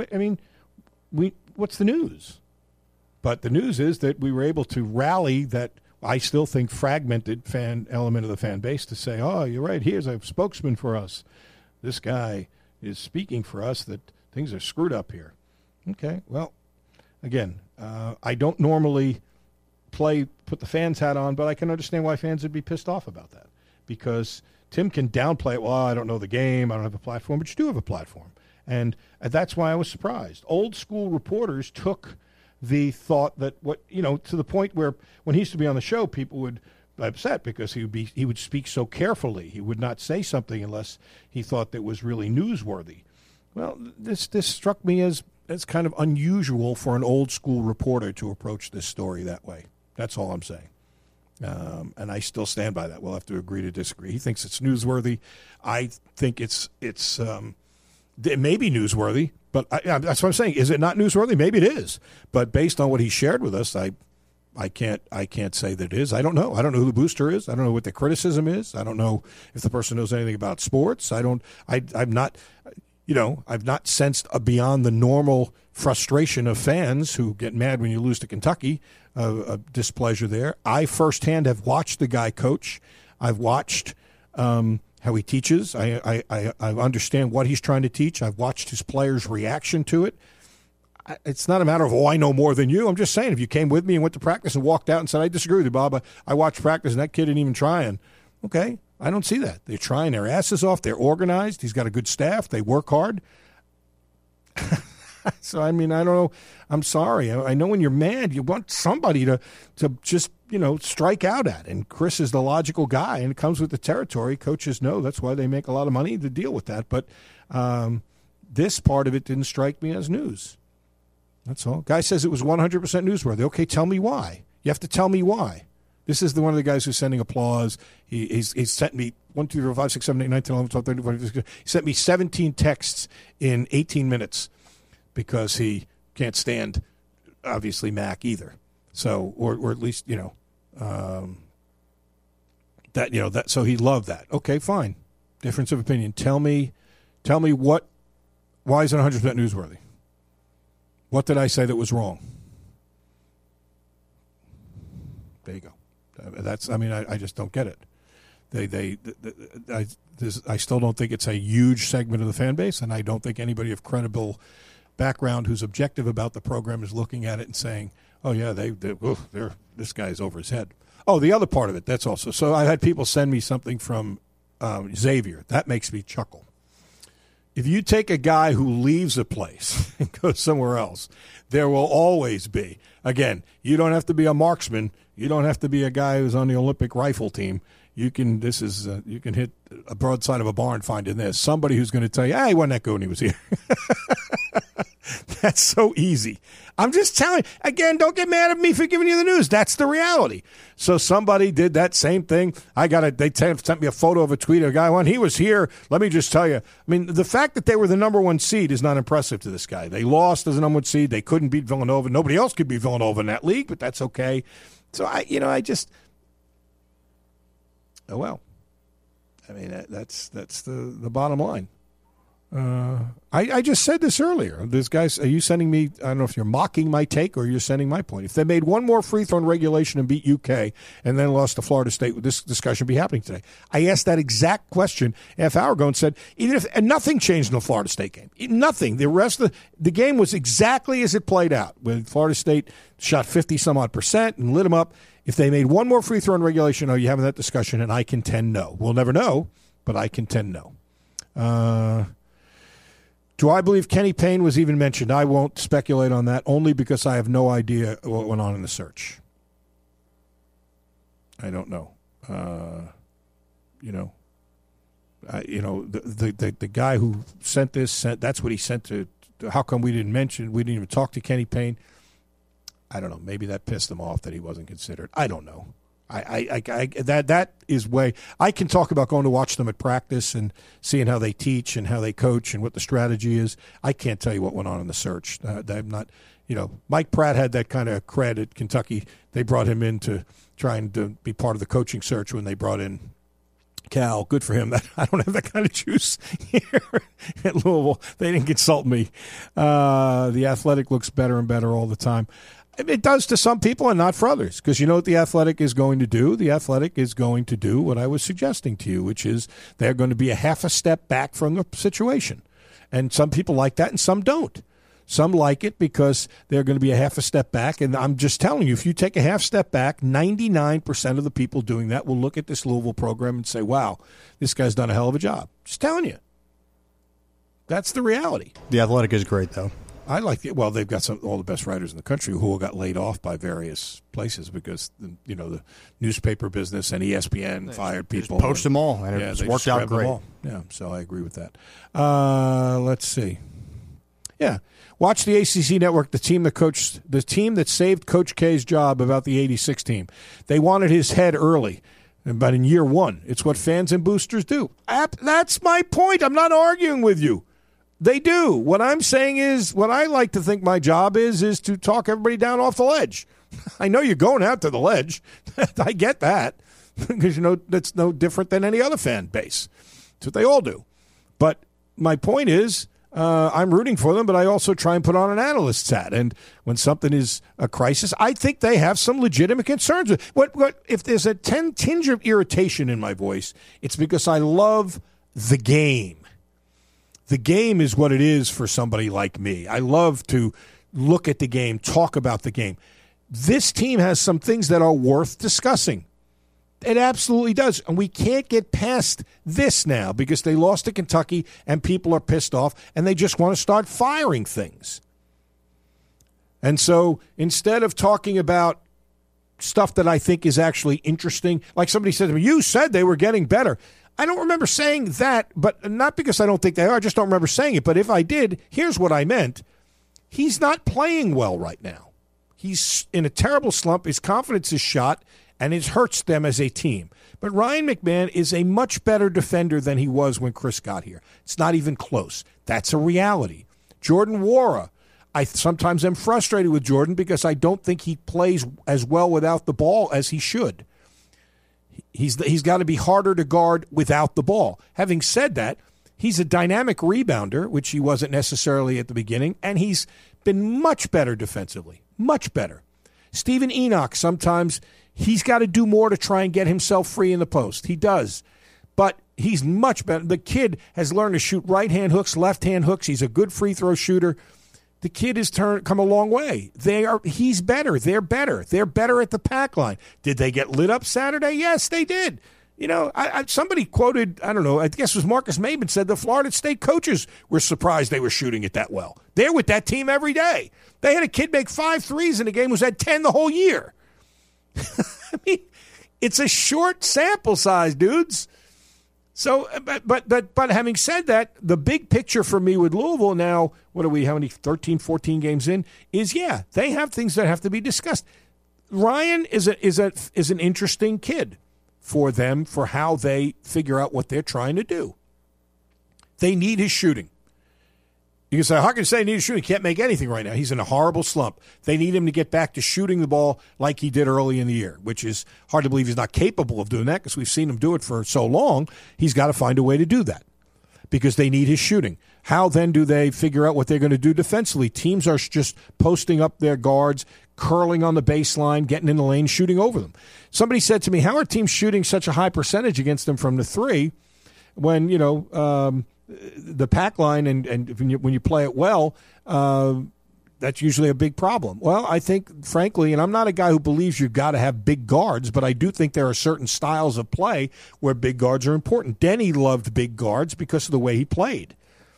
what's the news? But the news is that we were able to rally that I still think fragmented fan element of the fan base to say, oh, you're right, here's a spokesman for us. This guy is speaking for us that things are screwed up here. Okay, well, again, I don't normally put the fans hat on, but I can understand why fans would be pissed off about that. Because Tim can downplay it, well, I don't know the game, I don't have a platform, but you do have a platform. And that's why I was surprised. Old school reporters took the thought that to the point where when he used to be on the show, people would be upset because he would speak so carefully. He would not say something unless he thought that was really newsworthy. Well, this struck me as kind of unusual for an old school reporter to approach this story that way. That's all I'm saying. And I still stand by that. We'll have to agree to disagree. He thinks it's newsworthy. I think it may be newsworthy, but that's what I'm saying. Is it not newsworthy? Maybe it is. But based on what he shared with us, I can't say that it is. I don't know. I don't know who the booster is. I don't know what the criticism is. I don't know if the person knows anything about sports. I've not sensed a beyond the normal frustration of fans who get mad when you lose to Kentucky, a displeasure there. I firsthand have watched the guy coach. I've watched how he teaches. I understand what he's trying to teach. I've watched his players' reaction to it. It's not a matter of, I know more than you. I'm just saying, if you came with me and went to practice and walked out and said, I disagree with you, Bob, I watched practice and that kid didn't even try. And, okay, I don't see that. They're trying their asses off. They're organized. He's got a good staff. They work hard. So, I mean, I don't know. I'm sorry. I know when you're mad, you want somebody to just, strike out at. And Chris is the logical guy, and it comes with the territory. Coaches know that's why they make a lot of money to deal with that. But this part of it didn't strike me as news. That's all. Guy says it was 100% newsworthy. Okay, tell me why. You have to tell me why. This is one of the guys who's sending applause. He's sent me 1, 2, 3, 4, 5, 6, 7, 8, 9, 10, 11, 12, 13, 14, 15. He sent me 17 texts in 18 minutes because he can't stand, obviously, Mac either. So, or at least, that. So he loved that. Okay, fine. Difference of opinion. Tell me what. Why is it 100% newsworthy? What did I say that was wrong? There you go. I just don't get it. I still don't think it's a huge segment of the fan base, and I don't think anybody of credible background who's objective about the program is looking at it and saying, "Oh yeah, this guy's over his head." Oh, the other part of it, that's also. So I had people send me something from Xavier. That makes me chuckle. If you take a guy who leaves a place and goes somewhere else, there will always be. Again, you don't have to be a marksman. You don't have to be a guy who's on the Olympic rifle team. You can hit a broadside of a barn finding this. Somebody who's going to tell you, he wasn't that good when he was here. That's so easy. I'm just telling you. Again, don't get mad at me for giving you the news. That's the reality. So somebody did that same thing. They sent me a photo of a tweet of a guy when he was here. Let me just tell you. I mean, the fact that they were the number 1 seed is not impressive to this guy. They lost as a number 1 seed. They couldn't beat Villanova. Nobody else could beat Villanova in that league, but that's okay. So oh well. I mean, that's the bottom line. I just said this earlier. This guy's, are you sending me, I don't know if you're mocking my take or you're sending my point. If they made one more free throw in regulation and beat UK and then lost to Florida State, would this discussion be happening today? I asked that exact question half hour ago and said, and nothing changed in the Florida State game. Nothing. The rest of the game was exactly as it played out. When Florida State shot 50-some-odd% and lit them up. If they made one more free throw in regulation, you're having that discussion, and I contend no. We'll never know, but I contend no. Do I believe Kenny Payne was even mentioned? I won't speculate on that, only because I have no idea what went on in the search. I don't know. The guy who sent this, that's what he sent to. How come we didn't even talk to Kenny Payne? I don't know. Maybe that pissed him off that he wasn't considered. I don't know. That is way. I can talk about going to watch them at practice and seeing how they teach and how they coach and what the strategy is. I can't tell you what went on in the search. I'm not. Mike Pratt had that kind of cred at Kentucky. They brought him in to try and to be part of the coaching search when they brought in Cal. Good for him. I don't have that kind of juice here at Louisville. They didn't consult me. The Athletic looks better and better all the time. It does to some people and not for others, because you know what the Athletic is going to do? The Athletic is going to do what I was suggesting to you, which is they're going to be a half a step back from the situation. And some people like that and some don't. Some like it because they're going to be a half a step back. And I'm just telling you, if you take a half step back, 99% of the people doing that will look at this Louisville program and say, wow, this guy's done a hell of a job. Just telling you. That's the reality. The Athletic is great, though. I like it. Well, they've got all the best writers in the country who got laid off by various places because the newspaper business and ESPN fired people. Just poached them all, and it's worked out great. Yeah, so I agree with that. Let's see. Yeah, watch the ACC Network. The team that saved Coach K's job about the '86 team. They wanted his head early. But in year one, it's what fans and boosters do. That's my point. I'm not arguing with you. They do. What I'm saying is, what I like to think my job is to talk everybody down off the ledge. I know you're going out to the ledge. I get that. Because, that's no different than any other fan base. That's what they all do. But my point is, I'm rooting for them, but I also try and put on an analyst's hat. And when something is a crisis, I think they have some legitimate concerns. What if there's a tinge of irritation in my voice, it's because I love the game. The game is what it is for somebody like me. I love to look at the game, talk about the game. This team has some things that are worth discussing. It absolutely does. And we can't get past this now because they lost to Kentucky and people are pissed off and they just want to start firing things. And so instead of talking about stuff that I think is actually interesting, like somebody said to me, you said they were getting better. I don't remember saying that, but not because I don't think they are. I just don't remember saying it. But if I did, here's what I meant. He's not playing well right now. He's in a terrible slump. His confidence is shot, and it hurts them as a team. But Ryan McMahon is a much better defender than he was when Chris got here. It's not even close. That's a reality. Jordan Nwora, I sometimes am frustrated with Jordan because I don't think he plays as well without the ball as he should. He's got to be harder to guard without the ball. Having said that, he's a dynamic rebounder, which he wasn't necessarily at the beginning, and he's been much better defensively, much better. Steven Enoch, sometimes he's got to do more to try and get himself free in the post. He does, but he's much better. The kid has learned to shoot right-hand hooks, left-hand hooks. He's a good free throw shooter. The kid has come a long way. He's better. They're better. They're better at the pack line. Did they get lit up Saturday? Yes, they did. You know, somebody quoted, I don't know, I guess it was Marcus Maben said the Florida State coaches were surprised they were shooting it that well. They're with that team every day. They had a kid make 5 threes in a game who's had 10 the whole year. I mean, it's a short sample size, dudes. So, but having said that, the big picture for me with Louisville now, what are we, how many, 13, 14 games in, is, yeah, they have things that have to be discussed. Ryan is an interesting kid for them, for how they figure out what they're trying to do. They need his shooting. You can say, how can you say he needs shooting? He can't make anything right now. He's in a horrible slump. They need him to get back to shooting the ball like he did early in the year, which is hard to believe he's not capable of doing that because we've seen him do it for so long. He's got to find a way to do that because they need his shooting. How then do they figure out what they're going to do defensively? Teams are just posting up their guards, curling on the baseline, getting in the lane, shooting over them. Somebody said to me, how are teams shooting such a high percentage against them from the three when, you know, the pack line and when you play it well, that's usually a big problem. Well, I think, frankly, and I'm not a guy who believes you've got to have big guards, but I do think there are certain styles of play where big guards are important. Denny loved big guards because of the way he played.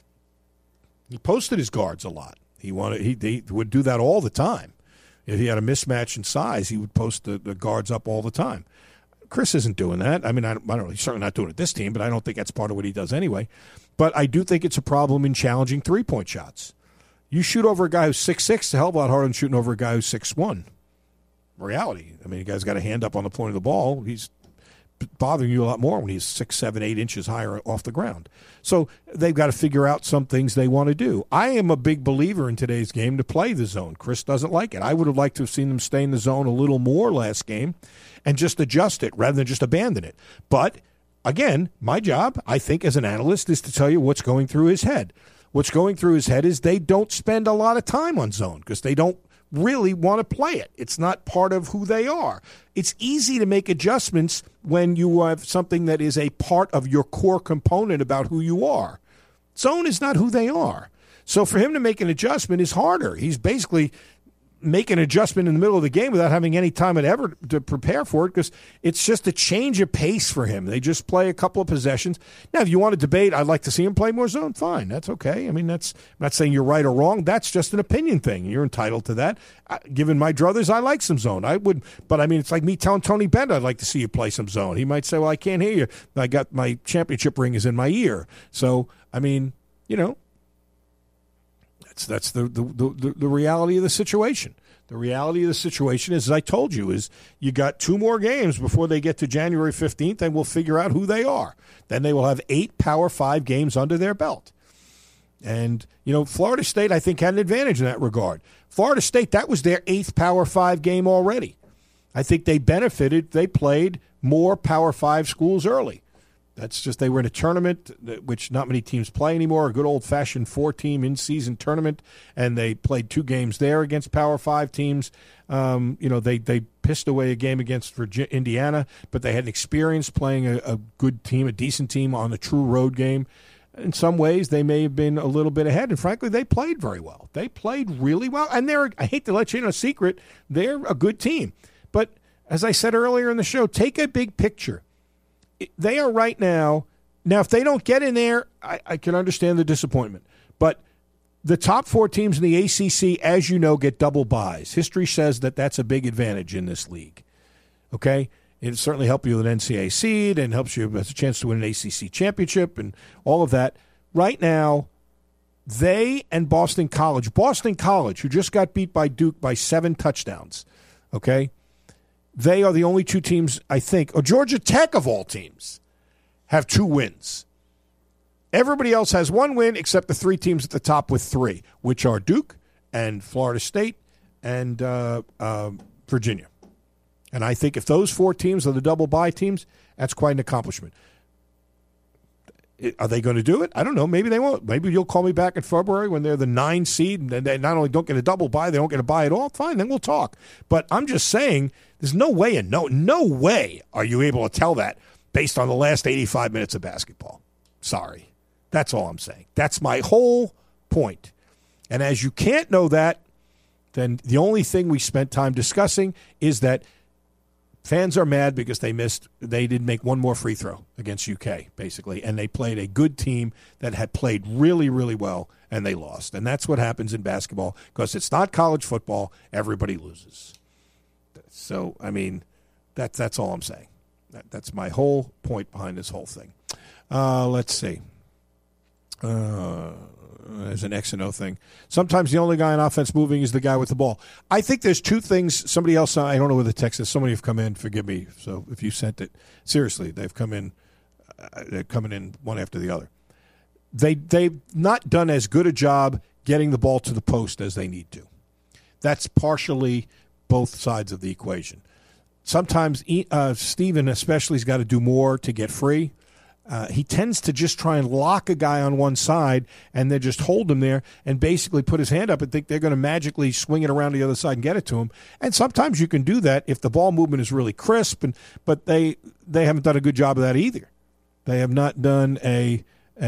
He posted his guards a lot. He would do that all the time. If he had a mismatch in size, he would post the guards up all the time. Chris isn't doing that. I mean, I don't know. He's certainly not doing it this team, but I don't think that's part of what he does anyway. But I do think it's a problem in challenging three-point shots. You shoot over a guy who's 6'6", it's a hell of a lot harder than shooting over a guy who's 6'1". Reality. I mean, the guy's got a hand up on the point of the ball. He's bothering you a lot more when he's 6, 7, 8 inches higher off the ground. So they've got to figure out some things they want to do. I am a big believer in today's game to play the zone. Chris doesn't like it. I would have liked to have seen them stay in the zone a little more last game and just adjust it rather than just abandon it. But, again, my job, I think, as an analyst, is to tell you what's going through his head. What's going through his head is they don't spend a lot of time on zone because they don't really want to play it. It's not part of who they are. It's easy to make adjustments when you have something that is a part of your core component about who you are. Zone is not who they are. So for him to make an adjustment is harder. He's basically make an adjustment in the middle of the game without having any time ever to prepare for it because it's just a change of pace for him. They just play a couple of possessions. Now, if you want to debate, I'd like to see him play more zone, fine. That's okay. I mean, I'm not saying you're right or wrong. That's just an opinion thing. You're entitled to that. Given my druthers, I like some zone. I would, but I mean, it's like me telling Tony Bennett I'd like to see you play some zone. He might say, well, I can't hear you. I got my championship ring is in my ear. So, I mean, you know, That's the reality of the situation. The reality of the situation is, as I told you, is you got 2 more games before they get to January 15th, and we'll figure out who they are. Then they will have 8 Power 5 games under their belt. And, you know, Florida State, I think, had an advantage in that regard. Florida State, that was their 8th Power 5 game already. I think they benefited. They played more Power 5 schools early. That's just they were in a tournament, which not many teams play anymore, a good old-fashioned 4-team in-season tournament, and they played 2 games there against Power 5 teams. You know, they pissed away a game against Indiana, but they had an experience playing a good team, a decent team on a true road game. In some ways, they may have been a little bit ahead, and frankly, they played very well. They played really well, and I hate to let you in a secret, they're a good team. But as I said earlier in the show, take a big picture. They are right now. Now, if they don't get in there, I can understand the disappointment. But The top 4 teams in the ACC, as you know, get double byes. History says that that's a big advantage in this league. Okay? It certainly helps you with an NCAA seed and helps you with a chance to win an ACC championship and all of that. Right now, they and Boston College, who just got beat by Duke by 7 touchdowns, okay? They are the only 2 teams, I think, or Georgia Tech of all teams, have 2 wins. Everybody else has 1 win except the 3 teams at the top with 3, which are Duke and Florida State and Virginia. And I think if those 4 teams are the double bye teams, that's quite an accomplishment. Are they going to do it? I don't know. Maybe they won't. Maybe you'll call me back in February when they're the 9 seed and they not only don't get a double bye, they don't get a bye at all. Fine, then we'll talk. But I'm just saying there's no way and no way are you able to tell that based on the last 85 minutes of basketball. Sorry. That's all I'm saying. That's my whole point. And as you can't know that, then the only thing we spent time discussing is that fans are mad because they didn't make 1 more free throw against UK, basically, and they played a good team that had played really, really well, and they lost. And that's what happens in basketball because it's not college football. Everybody loses. So, I mean, that's all I'm saying. That's my whole point behind this whole thing. Let's see. There's an X and O thing. Sometimes the only guy on offense moving is the guy with the ball. I think there's 2 things. Somebody else, I don't know where the text is. Somebody have come in. Forgive me. So if you sent it, seriously, they've come in. They're coming in one after the other. They've not done as good a job getting the ball to the post as they need to. That's partially both sides of the equation. Sometimes Steven especially has got to do more to get free. He tends to just try and lock a guy on one side and then just hold him there and basically put his hand up and think they're going to magically swing it around the other side and get it to him. And sometimes you can do that if the ball movement is really crisp, but they haven't done a good job of that either. They have not done a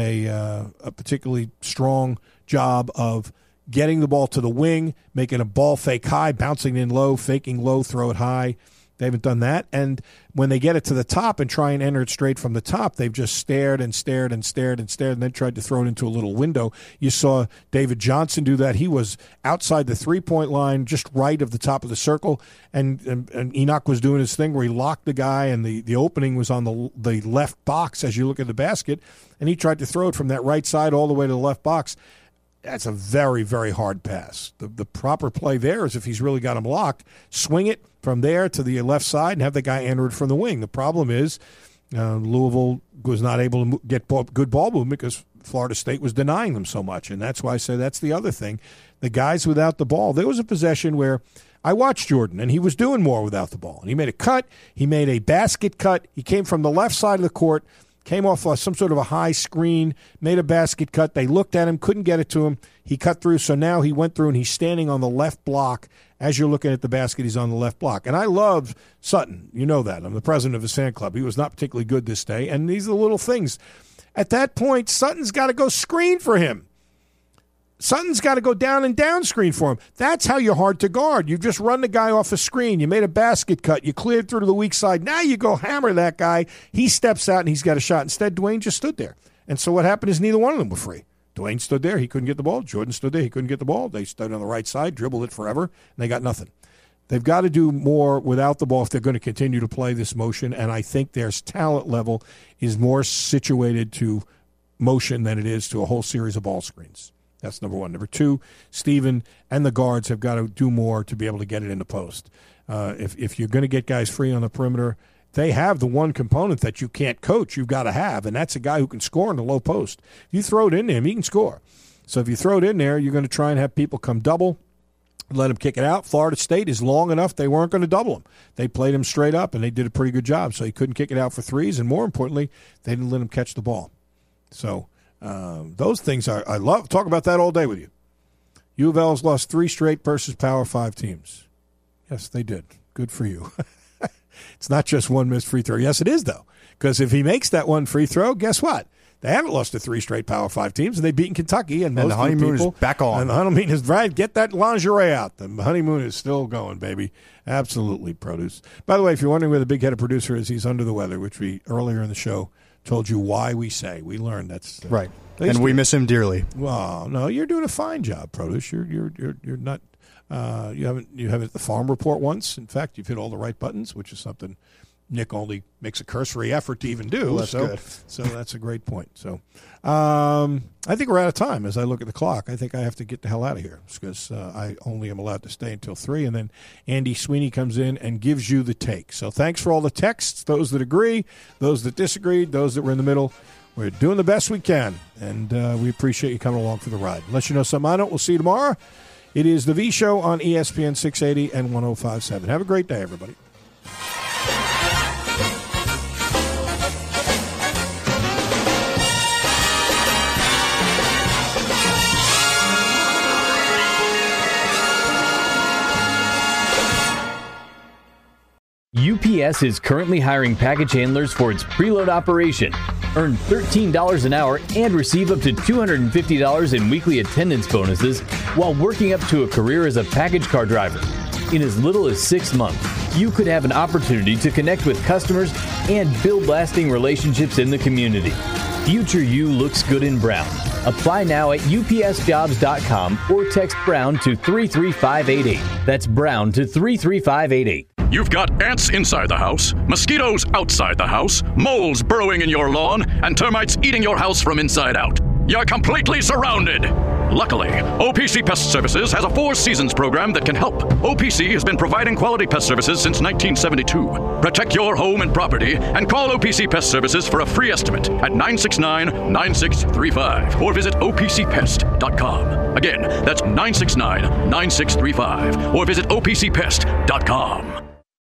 particularly strong job of getting the ball to the wing, making a ball fake high, bouncing in low, faking low, throw it high. They haven't done that. And when they get it to the top and try and enter it straight from the top, they've just stared and stared and stared and stared and then tried to throw it into a little window. You saw David Johnson do that. He was outside the three-point line, just right of the top of the circle. And Enoch was doing his thing where he locked the guy, and the opening was on the left box as you look at the basket. And he tried to throw it from that right side all the way to the left box. That's a very, very hard pass. The proper play there is if he's really got him locked, swing it from there to the left side and have the guy enter it from the wing. The problem is Louisville was not able to get good ball movement because Florida State was denying them so much. And that's why I say that's the other thing. The guys without the ball. There was a possession where I watched Jordan, and he was doing more without the ball. And he made a cut. He made a basket cut. He came from the left side of the court, came off some sort of a high screen, made a basket cut. They looked at him, couldn't get it to him. He cut through, so now he went through, and he's standing on the left block. As you're looking at the basket, he's on the left block. And I love Sutton. You know that. I'm the president of his fan club. He was not particularly good this day, and these are the little things. At that point, Sutton's got to go screen for him. Sutton's got to go down and down screen for him. That's how you're hard to guard. You just run the guy off a screen. You made a basket cut. You cleared through to the weak side. Now you go hammer that guy. He steps out, and he's got a shot. Instead, Dwayne just stood there. And so what happened is neither one of them were free. Dwayne stood there. He couldn't get the ball. Jordan stood there. He couldn't get the ball. They stood on the right side, dribbled it forever, and they got nothing. They've got to do more without the ball if they're going to continue to play this motion, and I think their talent level is more situated to motion than it is to a whole series of ball screens. That's number one. Number two, Steven and the guards have got to do more to be able to get it in the post. If you're going to get guys free on the perimeter, they have the one component that you can't coach, you've got to have, and that's a guy who can score in the low post. If you throw it in him, he can score. So if you throw it in there, you're going to try and have people come double, let him kick it out. Florida State is long enough, they weren't going to double him. They played him straight up, and they did a pretty good job. So he couldn't kick it out for threes, and more importantly, they didn't let him catch the ball. So those things I love. Talk about that all day with you. U of L has lost 3 straight versus Power 5 teams. Yes, they did. Good for you. It's not just one missed free throw. Yes, it is, though. Because if he makes that one free throw, guess what? They haven't lost to 3 straight Power 5 teams, and they've beaten Kentucky. And most the honeymoon people, is back on. And the honeymoon is right. Get that lingerie out. The honeymoon is still going, baby. Absolutely, produce. By the way, if you're wondering where the big-headed producer is, he's under the weather, which we earlier in the show told you why we say. We learned that's right. And we miss him dearly. Well, no, you're doing a fine job, Produce. You're not. You haven't hit the farm report once. In fact, you've hit all the right buttons, which is something Nick only makes a cursory effort to even do. Well, that's good. So that's a great point. So I think we're out of time. As I look at the clock, I think I have to get the hell out of here because I only am allowed to stay until 3, and then Andy Sweeney comes in and gives you the take. So thanks for all the texts, those that agree, those that disagreed, those that were in the middle. We're doing the best we can, and we appreciate you coming along for the ride. Unless you know something I don't, we'll see you tomorrow. It is The V Show on ESPN 680 and 105.7. Have a great day, everybody. UPS is currently hiring package handlers for its preload operation. Earn $13 an hour and receive up to $250 in weekly attendance bonuses while working up to a career as a package car driver. In as little as 6 months, you could have an opportunity to connect with customers and build lasting relationships in the community. Future you looks good in brown. Apply now at upsjobs.com or text Brown to 33588. That's Brown to 33588. You've got ants inside the house, mosquitoes outside the house, moles burrowing in your lawn, and termites eating your house from inside out. You're completely surrounded. Luckily, OPC Pest Services has a 4-seasons program that can help. OPC has been providing quality pest services since 1972. Protect your home and property and call OPC Pest Services for a free estimate at 969-9635 or visit opcpest.com. Again, that's 969-9635 or visit opcpest.com.